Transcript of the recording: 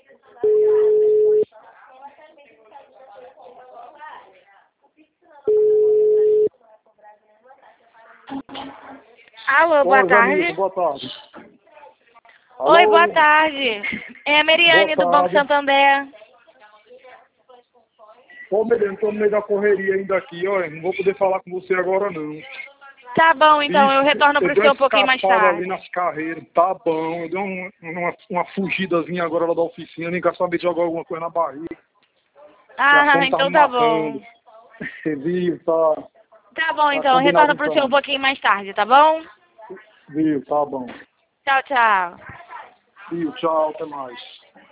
Alô, boa tarde. Amigo, boa tarde. Oi, Alô? boa tarde. É a Meriane do Banco tarde. Santander. Ô, Meriane, tô no meio da correria ainda aqui, ó. Não vou poder falar com você agora, não. Tá bom, então eu Ixi, retorno pro senhor um pouquinho mais escapada ali tarde. nas carreiras, tá bom. Eu dei uma fugidazinha agora lá da oficina, nem quer saber de jogar alguma coisa na barriga. Ah, a fome tá então me tá matando. bom. Você viu, tá Tá bom, então eu combinado retorno pro senhor então. um pouquinho mais tarde, tá bom? Viu, tá bom. Tchau, tchau. Viu, tchau, até mais.